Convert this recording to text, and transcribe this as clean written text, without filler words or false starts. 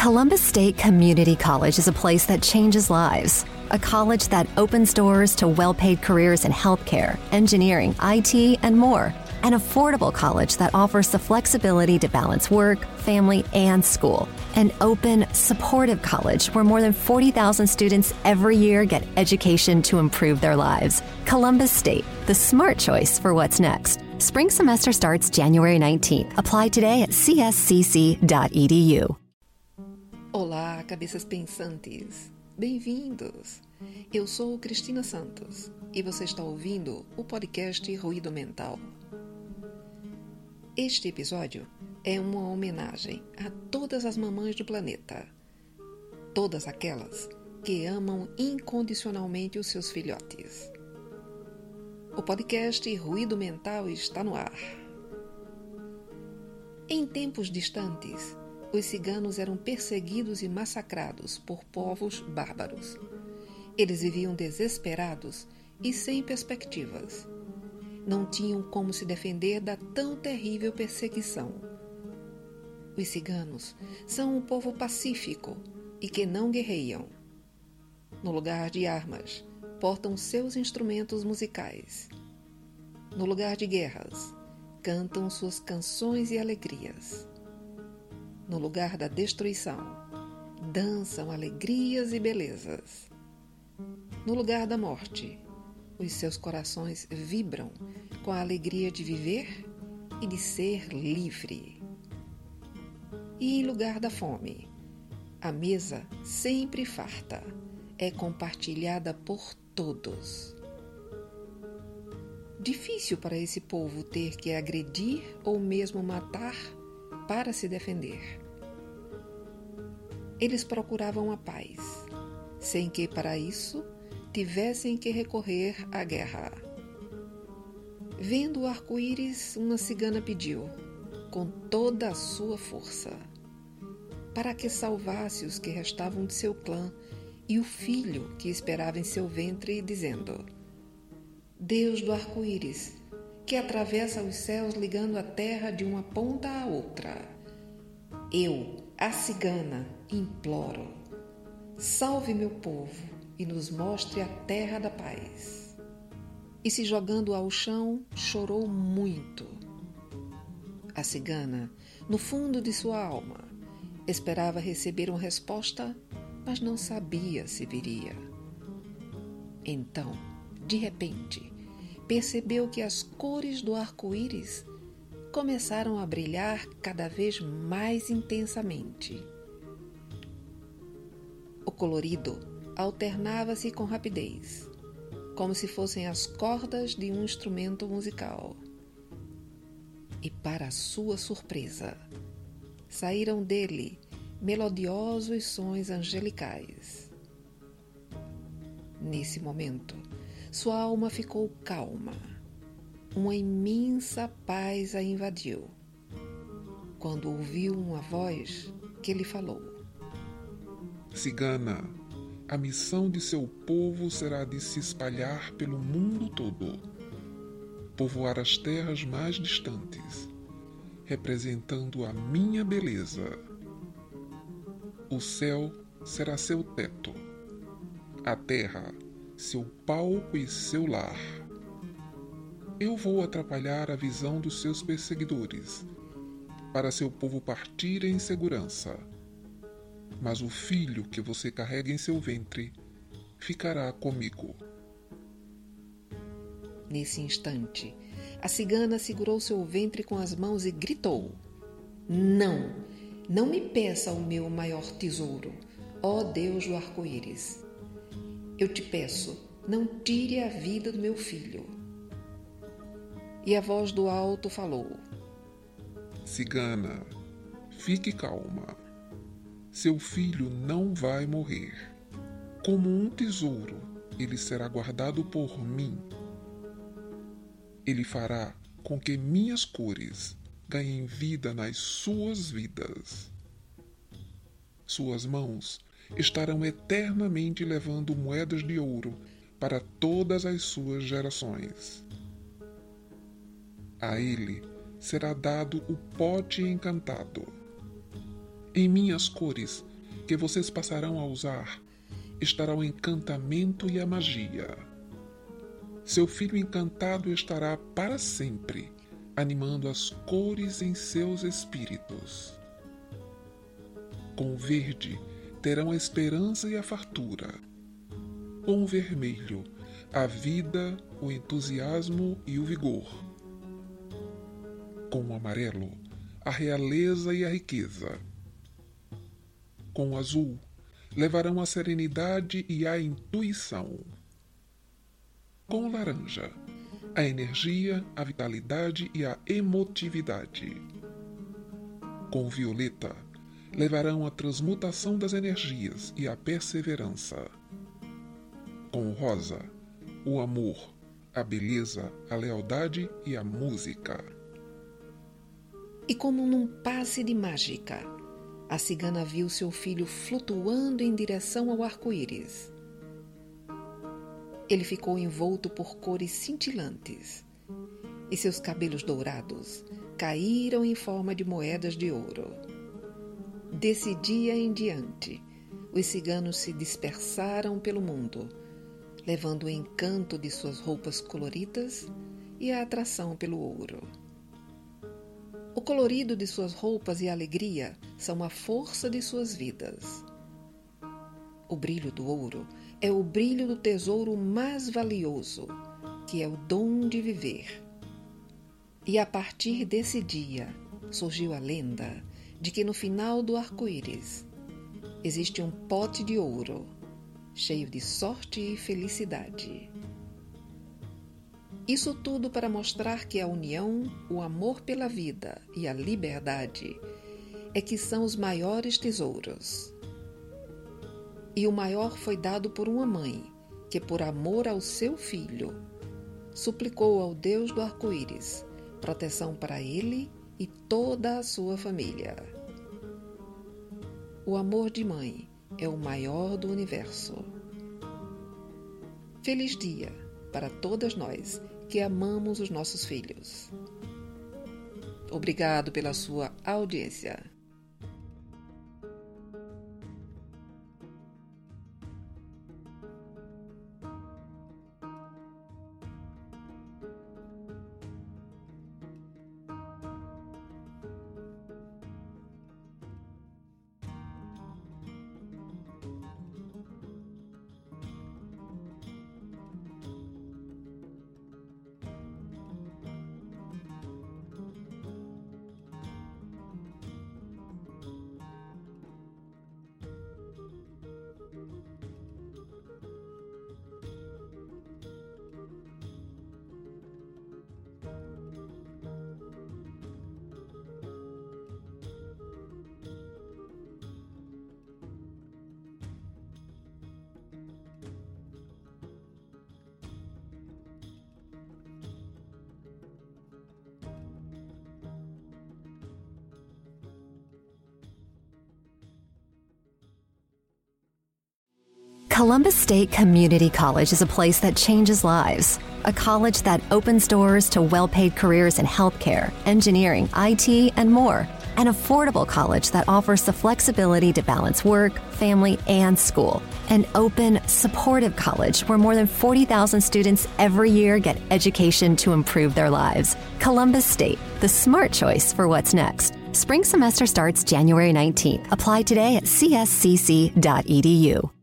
Columbus State Community College is a place that changes lives. A college that opens doors to well-paid careers in healthcare, engineering, IT, and more. An affordable college that offers the flexibility to balance work, family, and school. An open, supportive college where more than 40,000 students every year get education to improve their lives. Columbus State, the smart choice for what's next. Spring semester starts January 19th. Apply today at cscc.edu. Olá, cabeças pensantes! Bem-vindos! Eu sou Cristina Santos e você está ouvindo o podcast Ruído Mental. Este episódio é uma homenagem a todas as mamães do planeta. Todas aquelas que amam incondicionalmente os seus filhotes. O podcast Ruído Mental está no ar. Em tempos distantes, os ciganos eram perseguidos e massacrados por povos bárbaros. Eles viviam desesperados e sem perspectivas. Não tinham como se defender da tão terrível perseguição. Os ciganos são um povo pacífico e que não guerreiam. No lugar de armas, portam seus instrumentos musicais. No lugar de guerras, cantam suas canções e alegrias. No lugar da destruição, dançam alegrias e belezas. No lugar da morte, os seus corações vibram com a alegria de viver e de ser livre. E em lugar da fome, a mesa sempre farta é compartilhada por todos. Difícil para esse povo ter que agredir ou mesmo matar para se defender. Eles procuravam a paz, sem que para isso tivessem que recorrer à guerra. Vendo o arco-íris, uma cigana pediu, com toda a sua força, para que salvasse os que restavam de seu clã e o filho que esperava em seu ventre, dizendo: Deus do arco-íris, que atravessa os céus ligando a terra de uma ponta à outra, eu, a cigana, imploro, salve meu povo e nos mostre a terra da paz. E se jogando ao chão, chorou muito. A cigana, no fundo de sua alma, esperava receber uma resposta, mas não sabia se viria. Então, de repente, percebeu que as cores do arco-íris começaram a brilhar cada vez mais intensamente. O colorido alternava-se com rapidez, como se fossem as cordas de um instrumento musical. E, para sua surpresa, saíram dele melodiosos sons angelicais. Nesse momento, sua alma ficou calma. Uma imensa paz a invadiu, quando ouviu uma voz que lhe falou: Cigana, a missão de seu povo será de se espalhar pelo mundo todo, povoar as terras mais distantes, representando a minha beleza. O céu será seu teto, a terra seu palco e seu lar. Eu vou atrapalhar a visão dos seus perseguidores, para seu povo partir em segurança. Mas o filho que você carrega em seu ventre ficará comigo. Nesse instante, a cigana segurou seu ventre com as mãos e gritou: Não, não me peça o meu maior tesouro, ó Deus do arco-íris. Eu te peço, não tire a vida do meu filho. E a voz do alto falou: Cigana, fique calma. Seu filho não vai morrer. Como um tesouro, ele será guardado por mim. Ele fará com que minhas cores ganhem vida nas suas vidas. Suas mãos estarão eternamente levando moedas de ouro para todas as suas gerações. A ele será dado o pote encantado. Em minhas cores que vocês passarão a usar estará o encantamento e a magia. Seu filho encantado estará para sempre animando as cores em seus espíritos. Com o verde terão a esperança e a fartura. Com o vermelho, a vida, o entusiasmo e o vigor. Com o amarelo, a realeza e a riqueza. Com o azul, levarão a serenidade e a intuição. Com o laranja, a energia, a vitalidade e a emotividade. Com o violeta, levarão a transmutação das energias e a perseverança. Com o rosa, o amor, a beleza, a lealdade e a música. E como num passe de mágica, a cigana viu seu filho flutuando em direção ao arco-íris. Ele ficou envolto por cores cintilantes, e seus cabelos dourados caíram em forma de moedas de ouro. Desse dia em diante, os ciganos se dispersaram pelo mundo, levando o encanto de suas roupas coloridas e a atração pelo ouro. O colorido de suas roupas e a alegria são a força de suas vidas. O brilho do ouro é o brilho do tesouro mais valioso, que é o dom de viver. E a partir desse dia surgiu a lenda de que no final do arco-íris existe um pote de ouro, cheio de sorte e felicidade. Isso tudo para mostrar que a união, o amor pela vida e a liberdade é que são os maiores tesouros. E o maior foi dado por uma mãe que, por amor ao seu filho, suplicou ao Deus do arco-íris proteção para ele e toda a sua família. O amor de mãe é o maior do universo. Feliz dia para todas nós que amamos os nossos filhos. Obrigado pela sua audiência. Columbus State Community College is a place that changes lives. A college that opens doors to well-paid careers in healthcare, engineering, IT, and more. An affordable college that offers the flexibility to balance work, family, and school. An open, supportive college where more than 40,000 students every year get education to improve their lives. Columbus State, the smart choice for what's next. Spring semester starts January 19th. Apply today at cscc.edu.